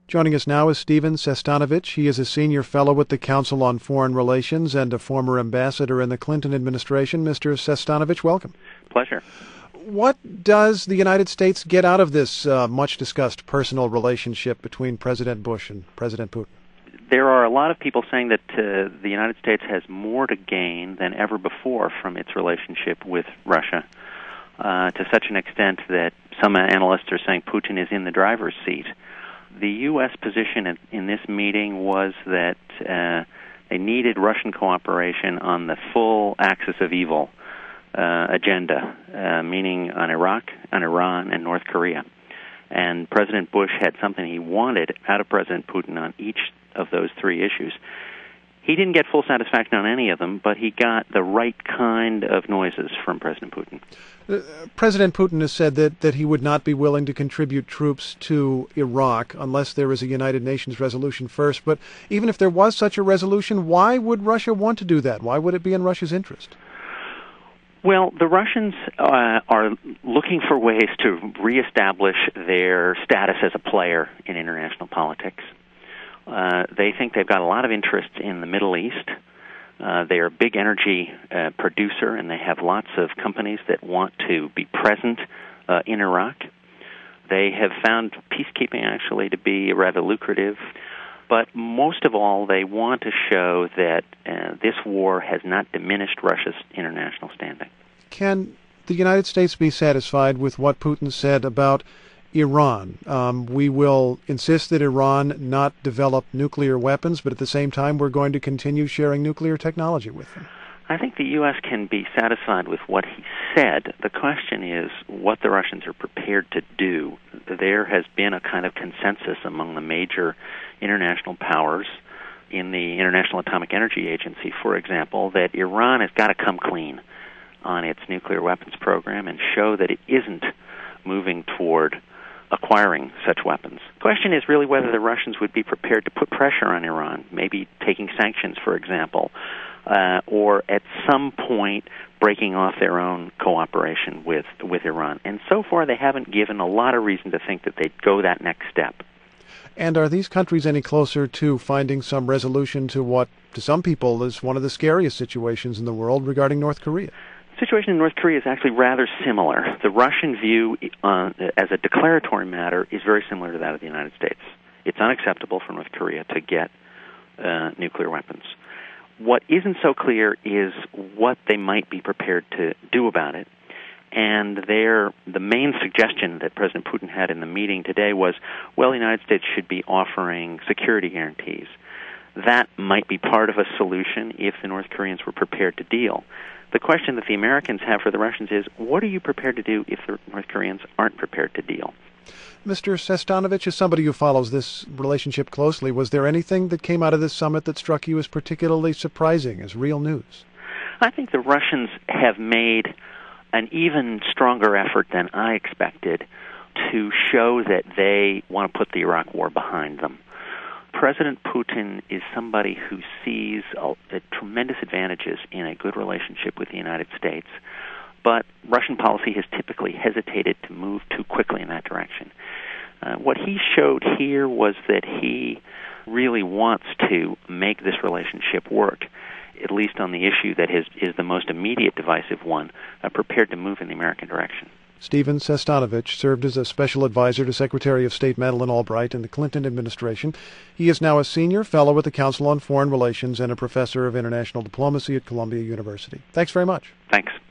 Joining us now is Stephen Sestanovich. He is a senior fellow at the Council on Foreign Relations and a former ambassador in the Clinton administration. Mr. Sestanovich, welcome. Pleasure. What does the United States get out of this much-discussed personal relationship between President Bush and President Putin? There are a lot of people saying that the United States has more to gain than ever before from its relationship with Russia, to such an extent that some analysts are saying Putin is in the driver's seat. The U.S. position in this meeting was that they needed Russian cooperation on the full axis of evil agenda, meaning on Iraq, on Iran, and North Korea. And President Bush had something he wanted out of President Putin on each of those three issues. He didn't get full satisfaction on any of them, but he got the right kind of noises from President Putin. President Putin has said that he would not be willing to contribute troops to Iraq unless there is a United Nations resolution first. But even if there was such a resolution, why would Russia want to do that? Why would it be in Russia's interest? Well, the Russians are looking for ways to reestablish their status as a player in international politics. They think they've got a lot of interest in the Middle East. They are a big energy producer, and they have lots of companies that want to be present in Iraq. They have found peacekeeping actually to be rather lucrative. But most of all, they want to show that this war has not diminished Russia's international standing. Can the United States be satisfied with what Putin said about Iran? We will insist that Iran not develop nuclear weapons, but at the same time we're going to continue sharing nuclear technology with them. I think the U.S. can be satisfied with what he said. The question is what the Russians are prepared to do. There has been a kind of consensus among the major international powers in the International Atomic Energy Agency, for example, that Iran has got to come clean on its nuclear weapons program and show that it isn't moving toward acquiring such weapons. The question is really whether the Russians would be prepared to put pressure on Iran, maybe taking sanctions, for example, or at some point breaking off their own cooperation with Iran. And so far they haven't given a lot of reason to think that they'd go that next step. And are these countries any closer to finding some resolution to what, to some people, is one of the scariest situations in the world regarding North Korea? The situation in North Korea is actually rather similar. The Russian view as a declaratory matter is very similar to that of the United States. It's unacceptable for North Korea to get nuclear weapons. What isn't so clear is what they might be prepared to do about it. And the main suggestion that President Putin had in the meeting today was, well, the United States should be offering security guarantees. That might be part of a solution if the North Koreans were prepared to deal. The question that the Americans have for the Russians is, what are you prepared to do if the North Koreans aren't prepared to deal? Mr. Sestanovich, as somebody who follows this relationship closely, was there anything that came out of this summit that struck you as particularly surprising, as real news? I think the Russians have made an even stronger effort than I expected to show that they want to put the Iraq war behind them. President Putin is somebody who sees tremendous advantages in a good relationship with the United States, but Russian policy has typically hesitated to move too quickly in that direction. What he showed here was that he really wants to make this relationship work, at least on the issue that is the most immediate divisive one, prepared to move in the American direction. Stephen Sestanovich served as a special advisor to Secretary of State Madeleine Albright in the Clinton administration. He is now a senior fellow at the Council on Foreign Relations and a professor of international diplomacy at Columbia University. Thanks very much. Thanks.